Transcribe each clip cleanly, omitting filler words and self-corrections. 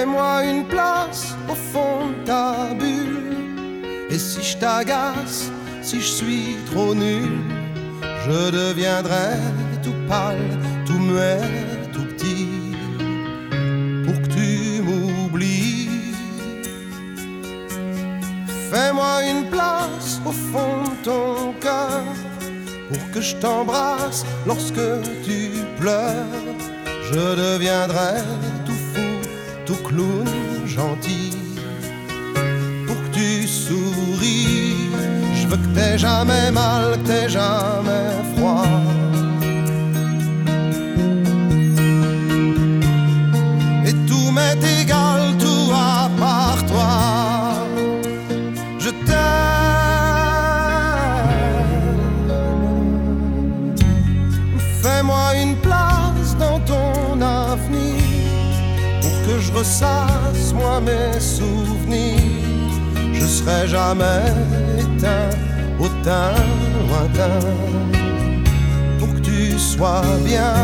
Fais-moi une place au fond de ta bulle. Et si je t'agace, si je suis trop nul, je deviendrai tout pâle, tout muet, tout petit, pour que tu m'oublies. Fais-moi une place au fond de ton cœur, pour que je t'embrasse lorsque tu pleures. Je deviendrai tout fou, tout clown, gentil, pour que tu souris. Je veux que t'aies jamais mal, que t'aies jamais froid. Et tout m'est égal, tout à part toi. Je t'aime. Fais-moi une place dans ton avenir, pour que je ressasse moi mes souvenirs. Je serai jamais éteint au teint lointain, pour que tu sois bien.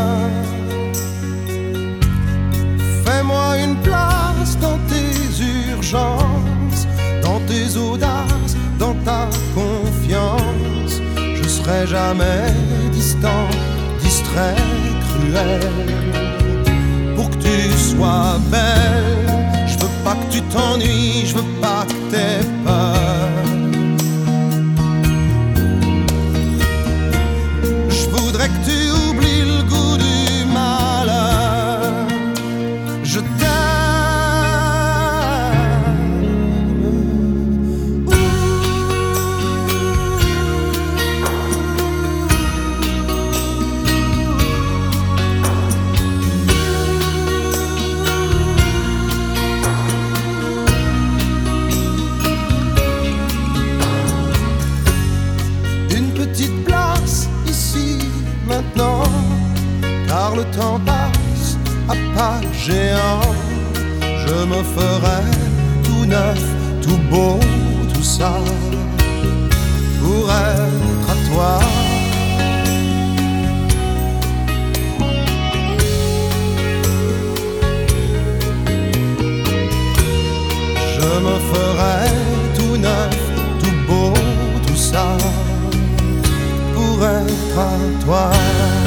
Fais-moi une place dans tes urgences, dans tes audaces, dans ta confiance. Je serai jamais distant, distrait, cruel, pour que tu sois belle. Je veux pas que tu t'ennuies, je veux pas que t'aies peur. Je voudrais que tu oublies le goût du malheur. Je t'aime. Maintenant, car le temps passe à pas géant. Je me ferai tout neuf, tout beau, tout ça, pour être à toi. Je me ferai tout neuf, tout beau, tout ça, pour être à toi.